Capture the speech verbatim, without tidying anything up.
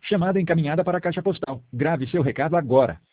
Chamada encaminhada para a caixa postal. Grave seu recado agora.